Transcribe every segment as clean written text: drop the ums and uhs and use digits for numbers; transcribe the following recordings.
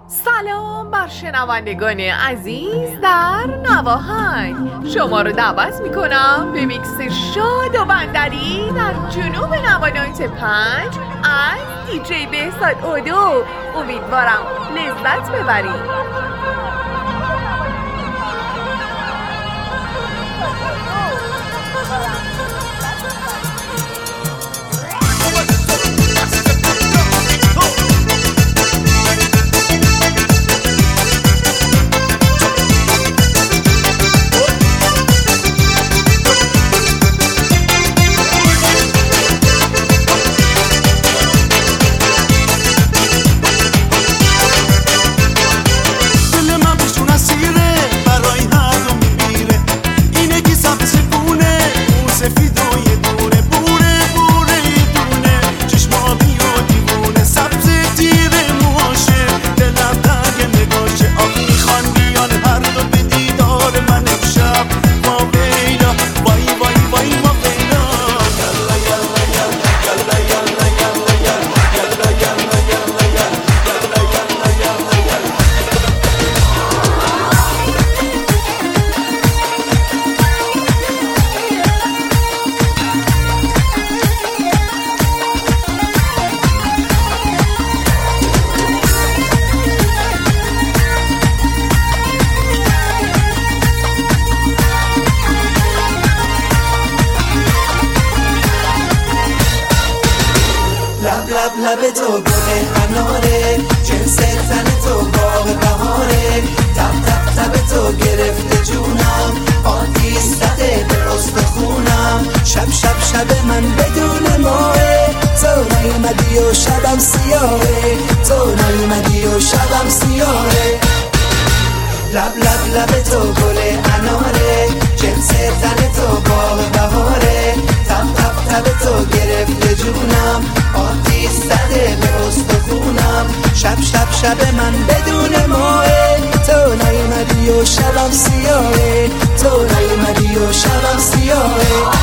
سلام بر شنوندگان عزیز در نواهنگ. شما رو دعوت میکنم به میکس شاد و بندری در جنوب 95 از دیجی بهزاد اودو. امیدوارم لذت ببرید. لب تو گل اناره، جنس تن تو باغ بهاره، تب تب تب تو گرفته جونم، آتیش زده به استخونم. شب شب شب من بدون ماه، تو نیومدی و شبم سیاهه، تو نیومدی و شبم سیاهه. لب لب لب تو گل اناره، جنس تن تو باغ بهاره، تب تب تب تو گرفته جونم، آتیش زده به استخونم. شب شب شب من بدون ماه، تو نیومدی و شبم سیاهه، تو نیومدی و شبم سیاهه.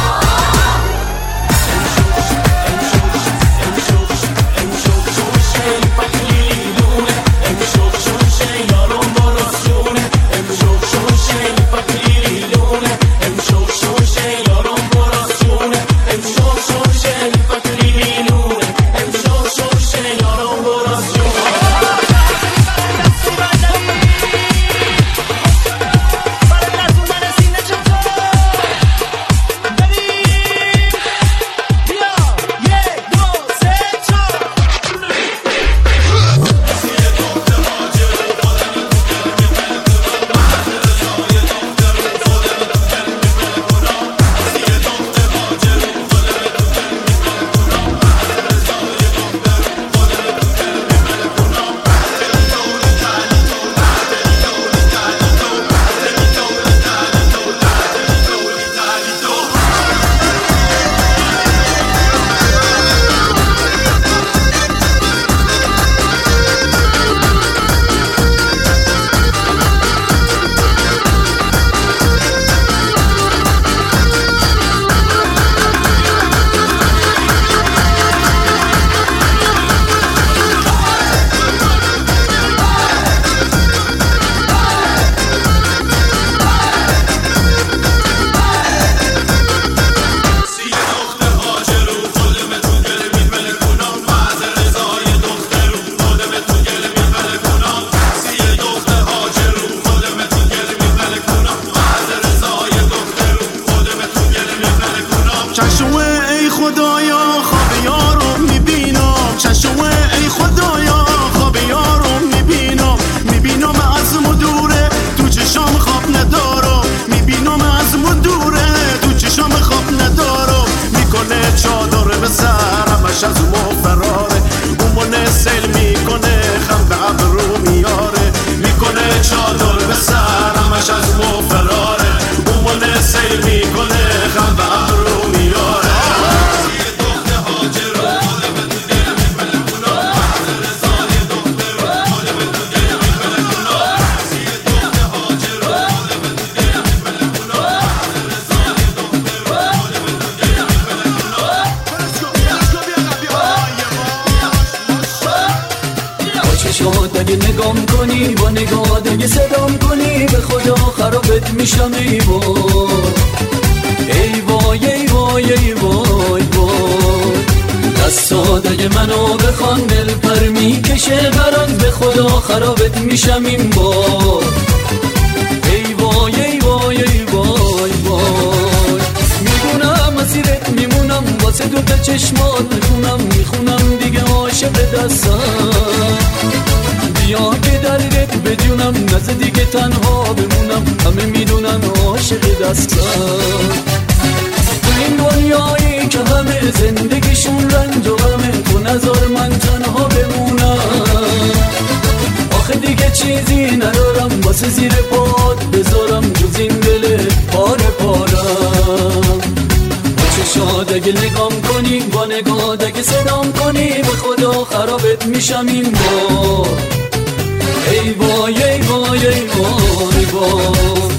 چشات اگه نگام کنی با نگات اگه صدام کنی به خدا خرابت میشم ای وای ای وای ای وای ای وای وای دستات اگه منو بخوان دل پر میکشه بران به خدا خرابت میشم این بار ای وای ای وای ای وای وای میدونم مسیرت میمونم واسه دوتا چشمات میخونم دیگه عاشق دستم بیا که دردت بدونم نزد دیگه تنها بمونم همه میدونن عاشق دستم تو این دنیایی که همه زندگیشون رنج و غمه تو نذار من تنها بمونم آخه دیگه چیزی ندارم واسه زیر پات بذارم جز این دل پاره پارم با چشات اگه نگام کنی با نگات اگه صدام کنی به خدا خرابت میشم این بار ای وای ای وای ای وای وای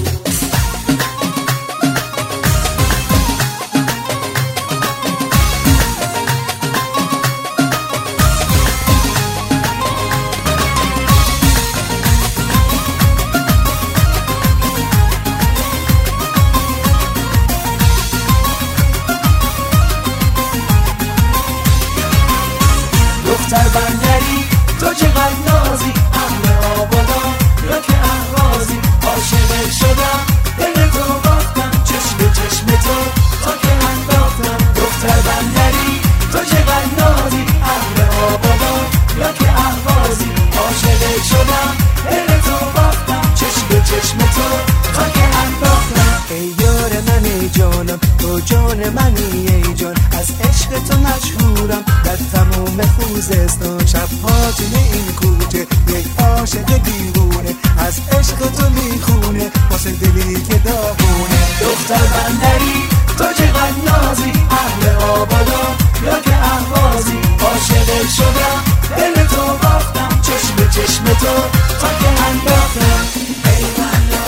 دختر بندری تو چقدر نازی اهل آبادا یا که اهرازی عاشقت شدم دل تو باختم چشم به چشم تو تا که انداختم دختر بندری تو چقدر نازی اهل آبادا یا که اهرازی عاشقت شدم دل تو باختم چشم به چشم تو تا که انداختم ای یار من ای جانم تو جان منی ای جان از عشق تو مشهورم در تمام خوزستان شب‌ها توی این کوچه یک عاشق دیوونه از عشق تو میخونه واسه دلی که داغونه دختر بندری تو چقدر نازی اهل آبادا یا که اهوازی عاشقت شدم دل تو باختم چشم به چشم تو تا که انداختم ای والله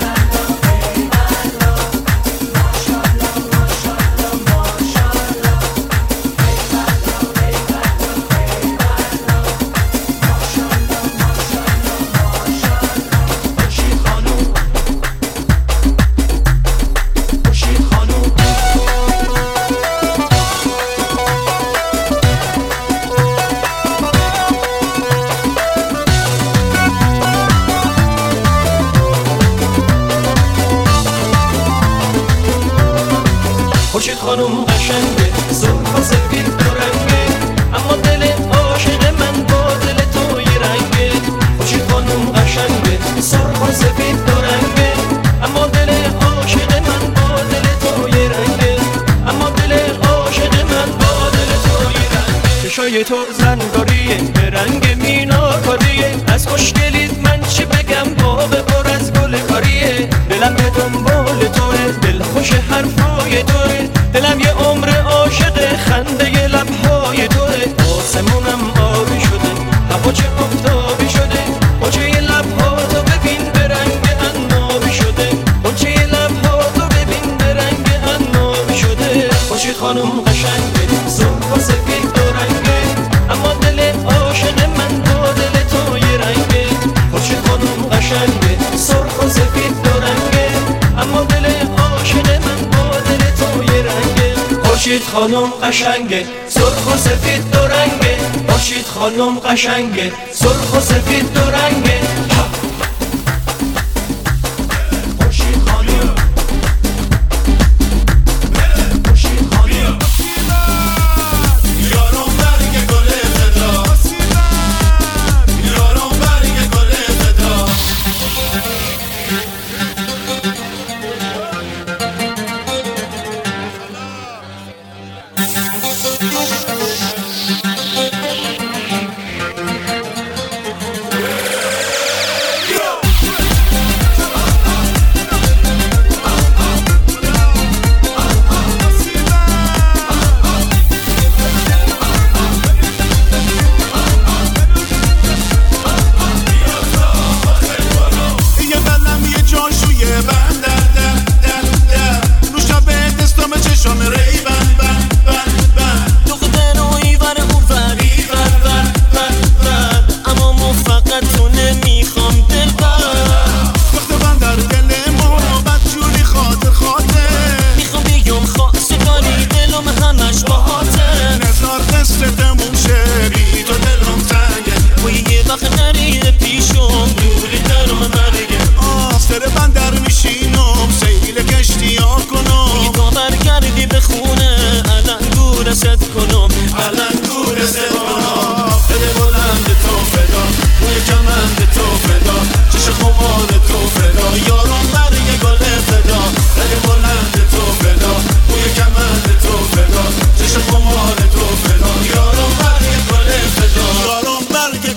خورشید خانم قشنگه سرخ و سفید و رنگه اما دل عاشق من با دل تو یه رنگه خورشید خانم قشنگه سرخ و سفید و رنگه اما دل عاشق من با دل تو یه رنگه اما دل عاشق من با دل تو یه رنگه چشای تو زنگاریه به رنگ میناکاریه از خوشگلیت من چی بگم باغ پر از گل کاریه دلم به دنبال توه دل خوش حرفای توه دلم یه عمر عاشق خنده لبهای توه آسمونم آبی شده هوا چه آفتابی شده قنچه لبها تو ببین به رنگ عنابی شده قنچه لبها تو ببین به رنگ عنابی شده خورشید خانم قشنگه سرخ و سفید و رنگه اما دل عاشق من با دل تو یه رنگه خورشید خانم قشنگه سرخ و سفید و رنگه اما دل عاشق من با دل تو یه رنگه خورشید خانم قشنگه سرخ و سفید و رنگه خورشید خانم قشنگه سرخ و سفید و رنگه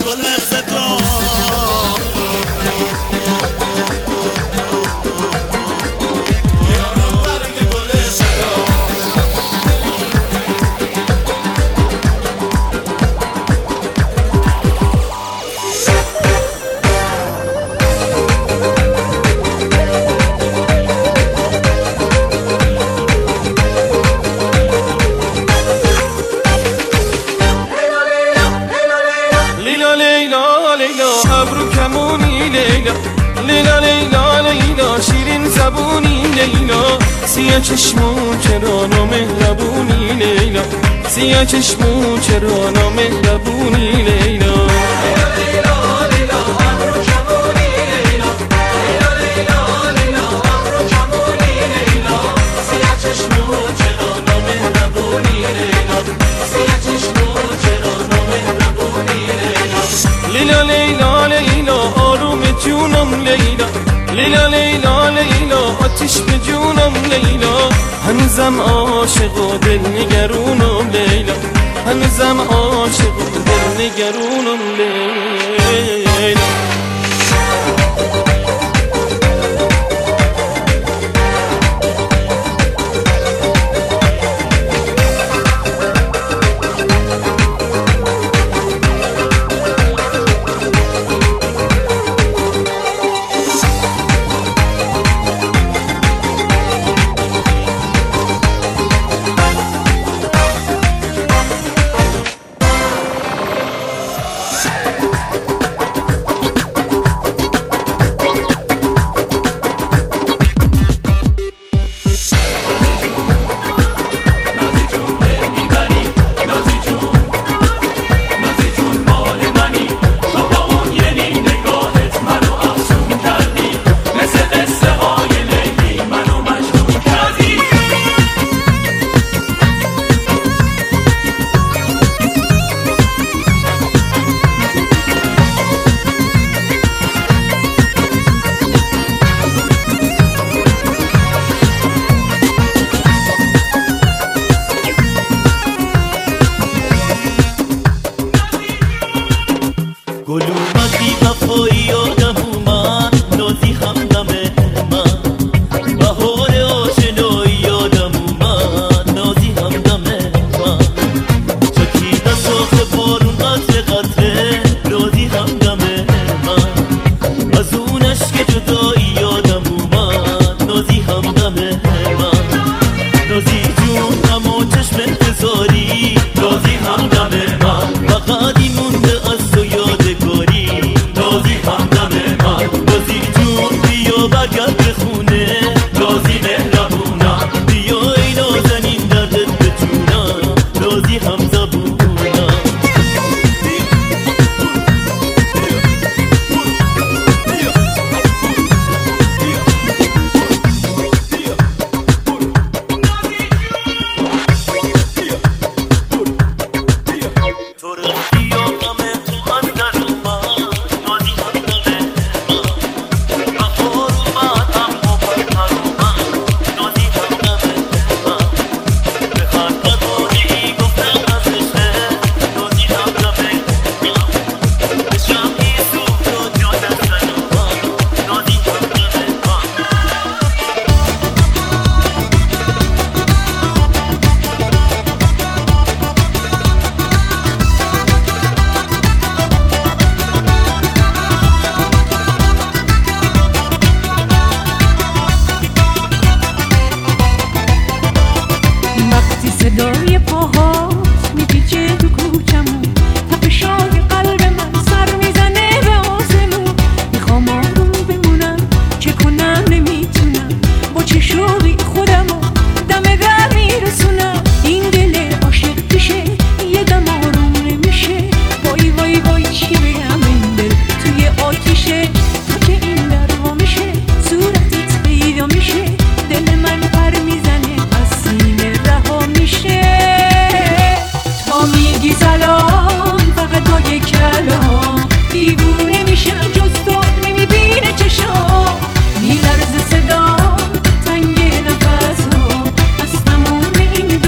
گل زدان لیلا لیلا لیلا شیرین زبونی لیلا سیاه چشمون چرا نامهربونی لیلا سیاه چشمون چرا نامهربونی لیلا لیلا لیلا لیلا آروم جونم لیلا لیلا لیلا لیلا آتیش به جونم لیلا هنوزم عاشق و دل نگرونم لیلا هنوزم عاشق و دل نگرونم لیلا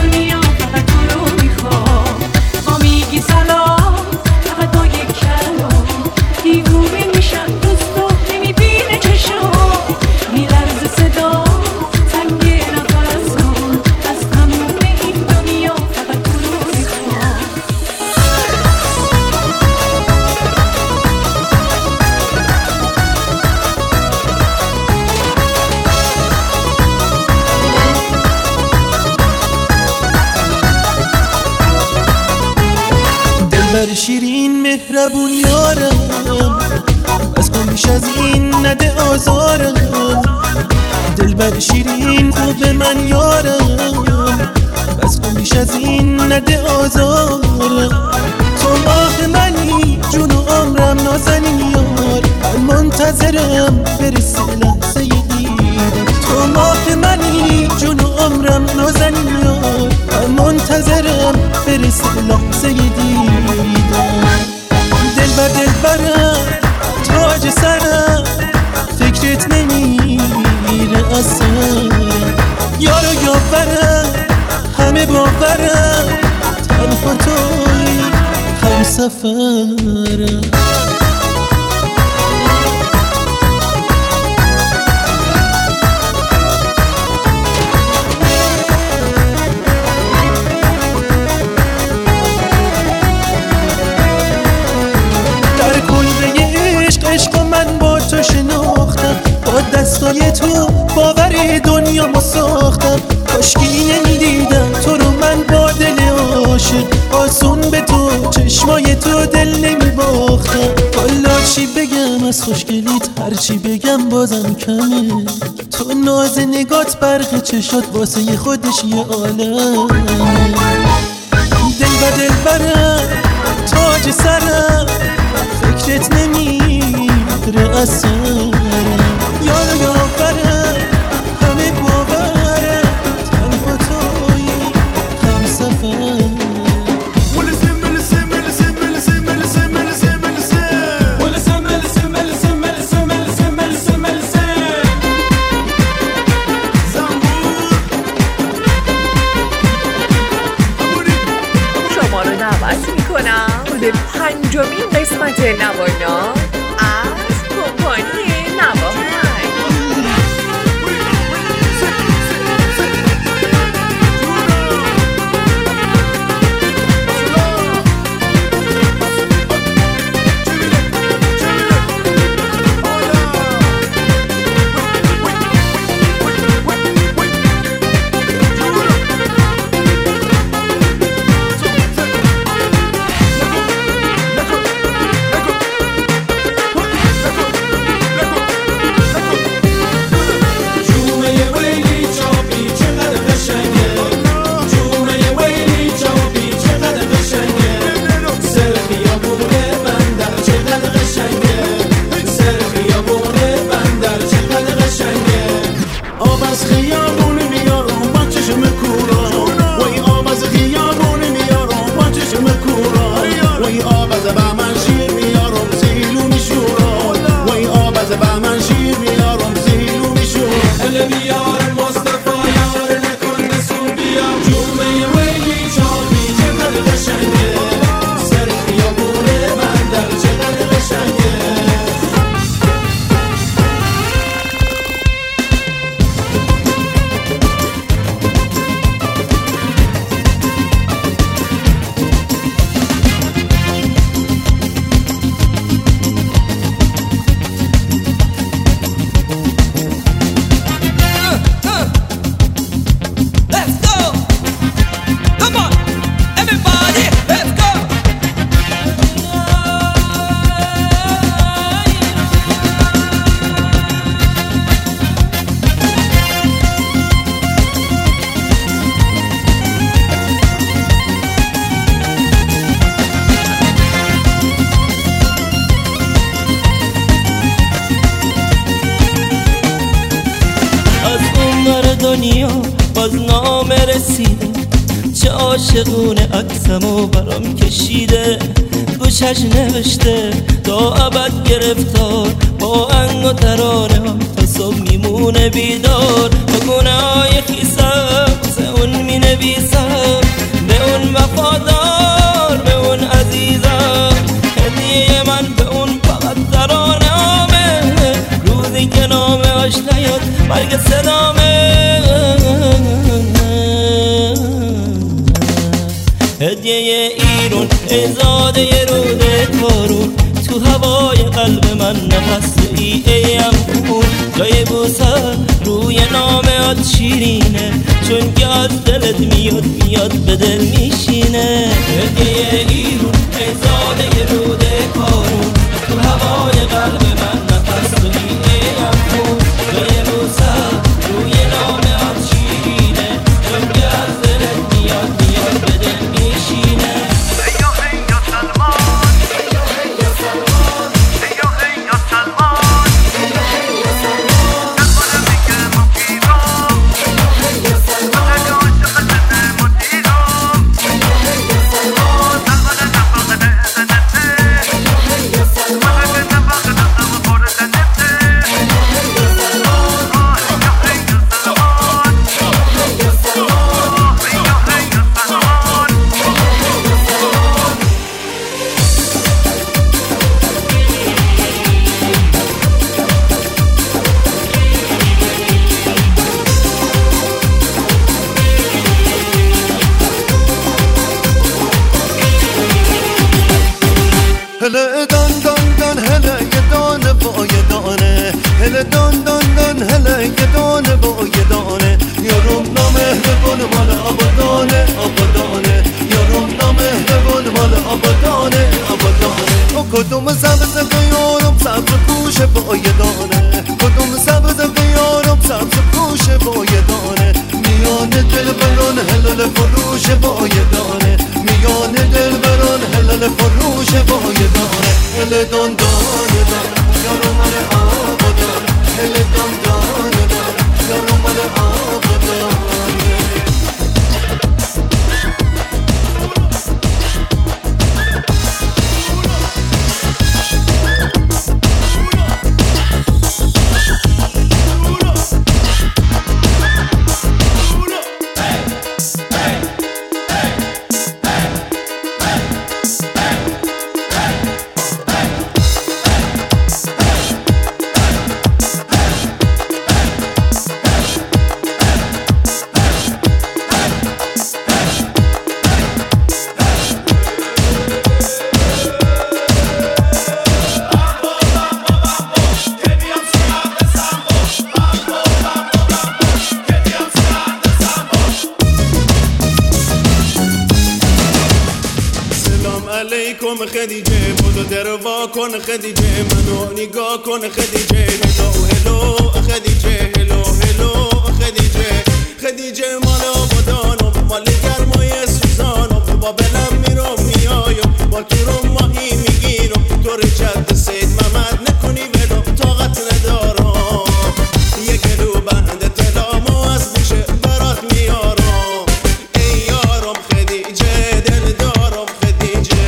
سلام فقط با یک کلام دلبر شیرین مهربون یارم، بس کن بیش از این نده آزارم. دلبر شیرین خوب من یارم، بس کن بیش از این نده آزارم. تو ماه منی جون و عمرم نازنین یار، من منتظرم برسه لحظه دیدم. تو ماه منی جون و عمرم نازنین یار، من منتظرم برسه لحظه دیدم. دلبر دلبرم تاج سرم، فکرت نمیره از سرم. یارو یاورم همه باورم، تنها توی هم سفرم. در کلبه عشق من با تو شناختم، با دستای تو باور دنیا ساختم. کاشکی نمیدیدم تو رو من با دل عاشق، آسون به تو چشمای تو دل نمیباختم. والا چی بگم از خوشگلیت، هرچی بگم بازم کمه. تو ناز نگات برق چشات واسه خودش یه عالمه. دل و دلبرم تاج سرم، فکرت نمیره از سرم. یارو یاورم همه باورم، تنها توی هم سفرم. شما رو دعوت میکنم به 5مین قسمت نوانا از کمپانی نواهنگ. دنیا باز نامه رسیده، چه عاشقونه عکسمو برام کشیده. گوشش نوشته تا ابد گرفتار، با انگ و ترانه ها تا صبح میمونه بیدار. با گناهای خیسم واسه اون مینویسم، به اون وفادار به اون عزیزم. هدیه من به اون فقط ترانه هامه، روزی که نامه هاش نیاد برگ صدامه. هدیه ایرون ازاده رود تارون، تو هوای قلب من نفس ای ایم خون. جای بوسن روی نامه‌ات شیرینه، چون که از دلت میاد به دل میشینه. هدیه ایرون ای زاده روده کارون، تو هوای قلب من نفس داری ای افغون. جای موسا روی نامه‌ات شیرینه، چون که از دلت میاد به دل میشینه. هله دان دان دان هله یه دانه با یه دانه، هله دان دان دان هله یه دانه با یه دانه. یارم نامهربان مال آبادانه آبادانه، یارم نامهربان مال آبادانه آبادانه. او کدوم سبز که یارم سبز پوشه با یه دانه، کدوم سبز که یارم سبز پوشه با یه دانه. میان دل بران هلال فروش با یه دانه، میان دل بران هلال فروش با یه دانه. هله دان دانه دان یارو مال آبادانه، هله دان دانه دان یارو مال آبادانه. علیکم خدیجه، بودو دروا کن خدیجه، منو نگاه کن خدیجه. هلو هلو خدیجه، هلو هلو خدیجه. خدیجه مال آبادانم، مال گرمای سوزانم. با بلم میرم میایم، با تو رو ماهی میگیرم. تو رجد سید محمد نکنی ولو، طاقت ندارم. یه گلو بند تلامو از بوشه برات میارم. ای یارم خدیجه دل دارم خدیجه.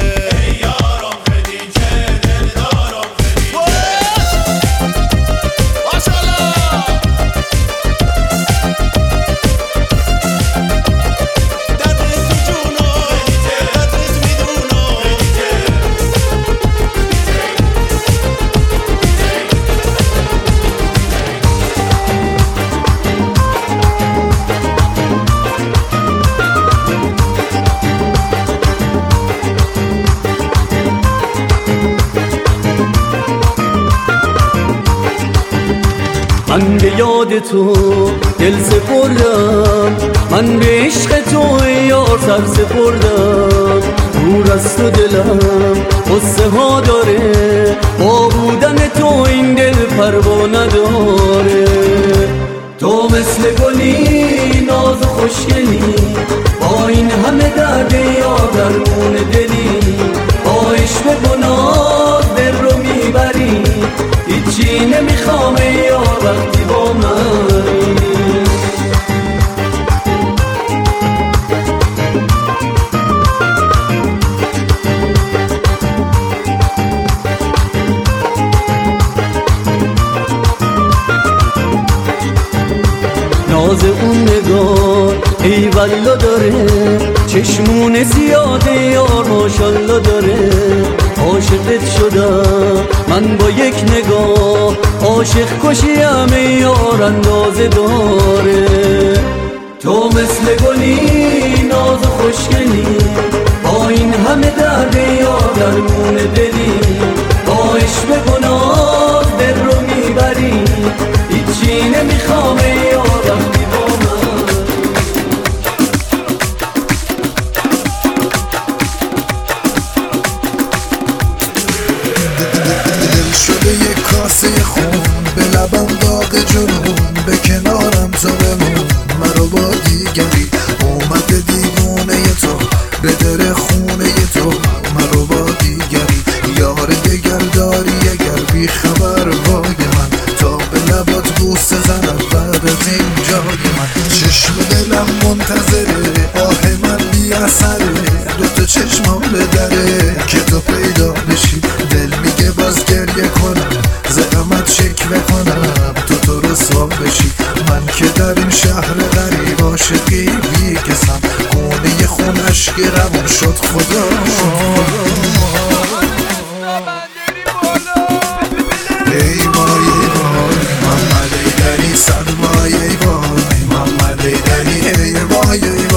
من به یاد تو دل سپردم، من به عشق تو یار سر سپردم. دور از تو دلم قصه ها داره، با بودن تو این دل پروا نداره. تو مثل گلی ناز و خوشگلی، با این همه درد یا درمون دلی. با عشق گناه دل رو میبری، هیچی نمیخوام یا وقتی با منی. ناز اون نگاه ای والا داره، چشمون زیاده یار ماشالله داره. عاشقت شدم من با یک نگاه، عاشق کشیم یار اندازه داره. تو مثل گلی ناز و خوشگلی، با این همه درد یار درمون دلی. با عشق گناه دل رو میبری، هیچی نمیخوام شده یک کاسه خون به لبم داغ جنون به کنارم تو بمون مرا با دیگری اومده دیوونه تو به در خونه تو مرا با دیگری یار دگر داری اگر بی خبر وای من تا به لبات بوسه زند بعد از این جای من چشم دلم منتظره آه من بی اثره دوتا چشمام به دره که تو پیدا بشی دل میگه باز گریه کنم زحمت شکوه کنم تو رسوا بشی من که در این شهر غریب عاشقی بی کسم خونه خون اشک روان شد خدا ای وای ای وای محمد ایدری صد وای ای وای محمد ایدری ای وای ای